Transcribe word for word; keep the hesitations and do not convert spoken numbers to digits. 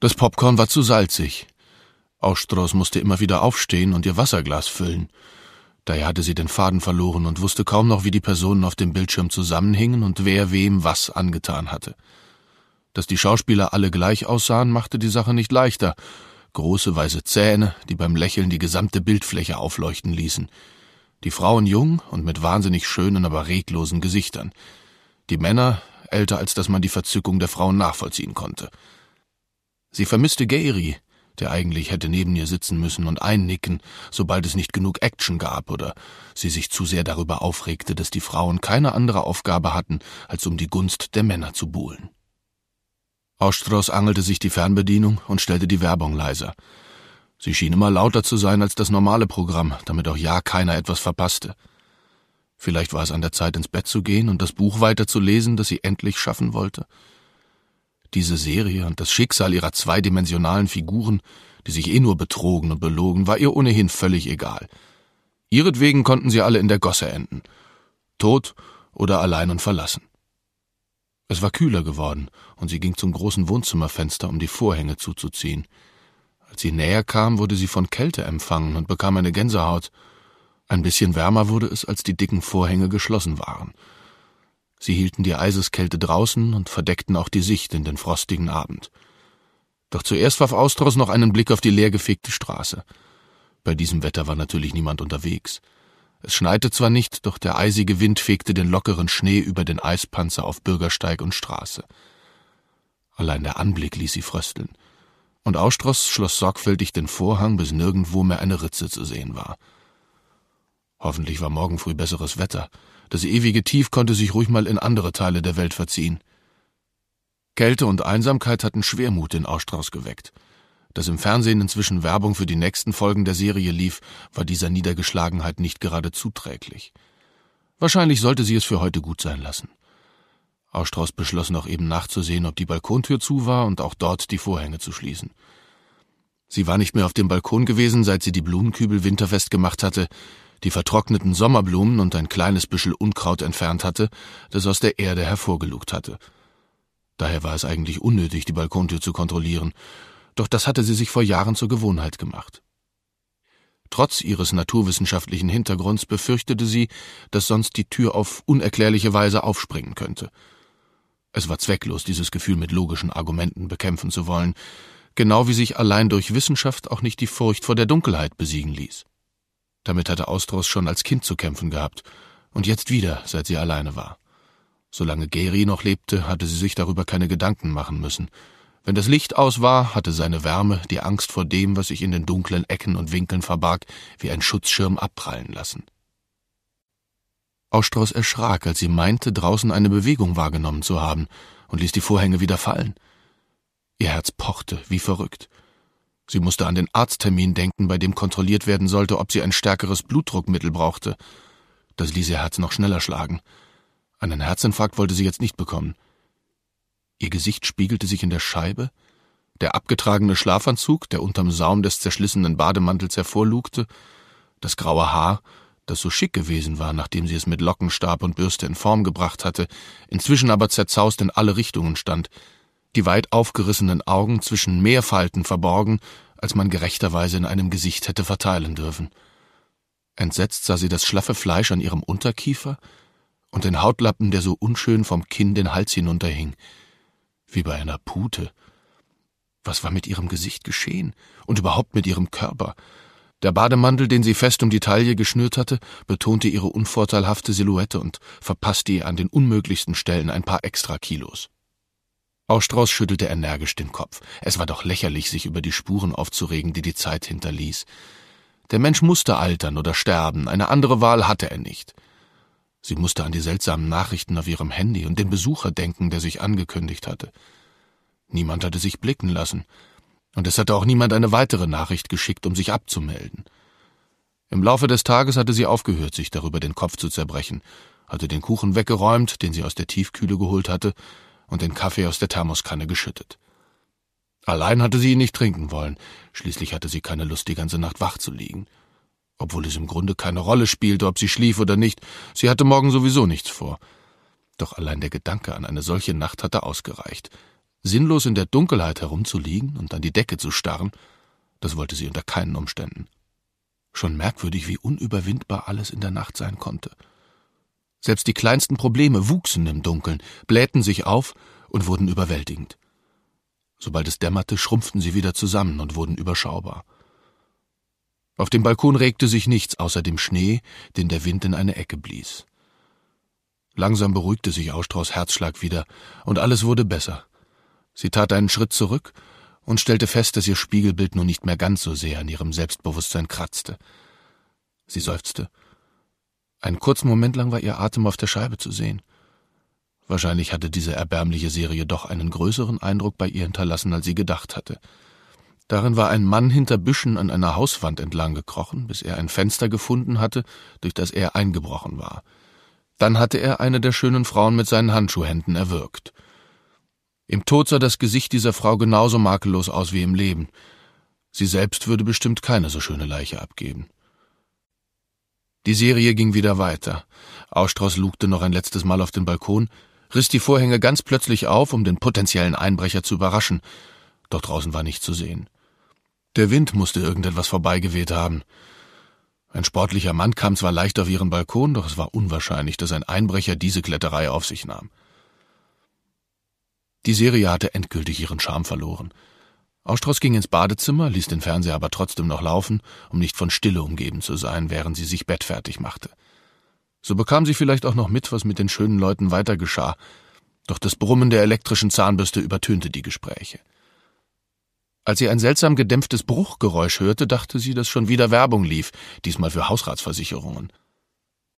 Das Popcorn war zu salzig. Austros musste immer wieder aufstehen und ihr Wasserglas füllen. Daher hatte sie den Faden verloren und wusste kaum noch, wie die Personen auf dem Bildschirm zusammenhingen und wer wem was angetan hatte. Dass die Schauspieler alle gleich aussahen, machte die Sache nicht leichter. Große weiße Zähne, die beim Lächeln die gesamte Bildfläche aufleuchten ließen. Die Frauen jung und mit wahnsinnig schönen, aber reglosen Gesichtern. Die Männer älter, als dass man die Verzückung der Frauen nachvollziehen konnte. Sie vermisste Gary, der eigentlich hätte neben ihr sitzen müssen und einnicken, sobald es nicht genug Action gab oder sie sich zu sehr darüber aufregte, dass die Frauen keine andere Aufgabe hatten, als um die Gunst der Männer zu buhlen. Austros angelte sich die Fernbedienung und stellte die Werbung leiser. Sie schien immer lauter zu sein als das normale Programm, damit auch ja keiner etwas verpasste. Vielleicht war es an der Zeit, ins Bett zu gehen und das Buch weiterzulesen, das sie endlich schaffen wollte. Diese Serie und das Schicksal ihrer zweidimensionalen Figuren, die sich eh nur betrogen und belogen, war ihr ohnehin völlig egal. Ihretwegen konnten sie alle in der Gosse enden. Tot oder allein und verlassen. Es war kühler geworden, und sie ging zum großen Wohnzimmerfenster, um die Vorhänge zuzuziehen. Als sie näher kam, wurde sie von Kälte empfangen und bekam eine Gänsehaut. Ein bisschen wärmer wurde es, als die dicken Vorhänge geschlossen waren. Sie hielten die Eiseskälte draußen und verdeckten auch die Sicht in den frostigen Abend. Doch zuerst warf Austros noch einen Blick auf die leergefegte Straße. Bei diesem Wetter war natürlich niemand unterwegs. Es schneite zwar nicht, doch der eisige Wind fegte den lockeren Schnee über den Eispanzer auf Bürgersteig und Straße. Allein der Anblick ließ sie frösteln. Und Austros schloss sorgfältig den Vorhang, bis nirgendwo mehr eine Ritze zu sehen war. Hoffentlich war morgen früh besseres Wetter. Das ewige Tief konnte sich ruhig mal in andere Teile der Welt verziehen. Kälte und Einsamkeit hatten Schwermut in Austros geweckt. Dass im Fernsehen inzwischen Werbung für die nächsten Folgen der Serie lief, war dieser Niedergeschlagenheit nicht gerade zuträglich. Wahrscheinlich sollte sie es für heute gut sein lassen. Austros beschloss noch eben nachzusehen, ob die Balkontür zu war und auch dort die Vorhänge zu schließen. Sie war nicht mehr auf dem Balkon gewesen, seit sie die Blumenkübel winterfest gemacht hatte, die vertrockneten Sommerblumen und ein kleines Büschel Unkraut entfernt hatte, das aus der Erde hervorgelugt hatte. Daher war es eigentlich unnötig, die Balkontür zu kontrollieren, doch das hatte sie sich vor Jahren zur Gewohnheit gemacht. Trotz ihres naturwissenschaftlichen Hintergrunds befürchtete sie, dass sonst die Tür auf unerklärliche Weise aufspringen könnte. Es war zwecklos, dieses Gefühl mit logischen Argumenten bekämpfen zu wollen, genau wie sich allein durch Wissenschaft auch nicht die Furcht vor der Dunkelheit besiegen ließ. Damit hatte Austros schon als Kind zu kämpfen gehabt und jetzt wieder, seit sie alleine war. Solange Gary noch lebte, hatte sie sich darüber keine Gedanken machen müssen. Wenn das Licht aus war, hatte seine Wärme die Angst vor dem, was sich in den dunklen Ecken und Winkeln verbarg, wie ein Schutzschirm abprallen lassen. Austros erschrak, als sie meinte, draußen eine Bewegung wahrgenommen zu haben, und ließ die Vorhänge wieder fallen. Ihr Herz pochte wie verrückt. Sie musste an den Arzttermin denken, bei dem kontrolliert werden sollte, ob sie ein stärkeres Blutdruckmittel brauchte. Das ließ ihr Herz noch schneller schlagen. Einen Herzinfarkt wollte sie jetzt nicht bekommen. Ihr Gesicht spiegelte sich in der Scheibe, der abgetragene Schlafanzug, der unterm Saum des zerschlissenen Bademantels hervorlugte, das graue Haar, das so schick gewesen war, nachdem sie es mit Lockenstab und Bürste in Form gebracht hatte, inzwischen aber zerzaust in alle Richtungen stand, die weit aufgerissenen Augen zwischen mehr Falten verborgen, als man gerechterweise in einem Gesicht hätte verteilen dürfen. Entsetzt sah sie das schlaffe Fleisch an ihrem Unterkiefer und den Hautlappen, der so unschön vom Kinn den Hals hinunterhing, wie bei einer Pute. Was war mit ihrem Gesicht geschehen und überhaupt mit ihrem Körper? Der Bademantel, den sie fest um die Taille geschnürt hatte, betonte ihre unvorteilhafte Silhouette und verpasste ihr an den unmöglichsten Stellen ein paar extra Kilos. Austros schüttelte energisch den Kopf. Es war doch lächerlich, sich über die Spuren aufzuregen, die die Zeit hinterließ. Der Mensch musste altern oder sterben, eine andere Wahl hatte er nicht. Sie musste an die seltsamen Nachrichten auf ihrem Handy und den Besucher denken, der sich angekündigt hatte. Niemand hatte sich blicken lassen, und es hatte auch niemand eine weitere Nachricht geschickt, um sich abzumelden. Im Laufe des Tages hatte sie aufgehört, sich darüber den Kopf zu zerbrechen, hatte den Kuchen weggeräumt, den sie aus der Tiefkühle geholt hatte, und den Kaffee aus der Thermoskanne geschüttet. Allein hatte sie ihn nicht trinken wollen, schließlich hatte sie keine Lust, die ganze Nacht wach zu liegen. Obwohl es im Grunde keine Rolle spielte, ob sie schlief oder nicht, sie hatte morgen sowieso nichts vor. Doch allein der Gedanke an eine solche Nacht hatte ausgereicht. Sinnlos in der Dunkelheit herumzuliegen und an die Decke zu starren, das wollte sie unter keinen Umständen. Schon merkwürdig, wie unüberwindbar alles in der Nacht sein konnte. Selbst die kleinsten Probleme wuchsen im Dunkeln, blähten sich auf und wurden überwältigend. Sobald es dämmerte, schrumpften sie wieder zusammen und wurden überschaubar. Auf dem Balkon regte sich nichts außer dem Schnee, den der Wind in eine Ecke blies. Langsam beruhigte sich Austrau's Herzschlag wieder, und alles wurde besser. Sie tat einen Schritt zurück und stellte fest, dass ihr Spiegelbild nun nicht mehr ganz so sehr an ihrem Selbstbewusstsein kratzte. Sie seufzte. Einen kurzen Moment lang war ihr Atem auf der Scheibe zu sehen. Wahrscheinlich hatte diese erbärmliche Serie doch einen größeren Eindruck bei ihr hinterlassen, als sie gedacht hatte. Darin war ein Mann hinter Büschen an einer Hauswand entlang gekrochen, bis er ein Fenster gefunden hatte, durch das er eingebrochen war. Dann hatte er eine der schönen Frauen mit seinen Handschuhhänden erwürgt. Im Tod sah das Gesicht dieser Frau genauso makellos aus wie im Leben. Sie selbst würde bestimmt keine so schöne Leiche abgeben. Die Serie ging wieder weiter. Austrauß lugte noch ein letztes Mal auf den Balkon, riss die Vorhänge ganz plötzlich auf, um den potenziellen Einbrecher zu überraschen. Doch draußen war nichts zu sehen. Der Wind musste irgendetwas vorbeigeweht haben. Ein sportlicher Mann kam zwar leicht auf ihren Balkon, doch es war unwahrscheinlich, dass ein Einbrecher diese Kletterei auf sich nahm. Die Serie hatte endgültig ihren Charme verloren. Austrauß ging ins Badezimmer, ließ den Fernseher aber trotzdem noch laufen, um nicht von Stille umgeben zu sein, während sie sich bettfertig machte. So bekam sie vielleicht auch noch mit, was mit den schönen Leuten weiter geschah, doch das Brummen der elektrischen Zahnbürste übertönte die Gespräche. Als sie ein seltsam gedämpftes Bruchgeräusch hörte, dachte sie, dass schon wieder Werbung lief, diesmal für Hausratsversicherungen.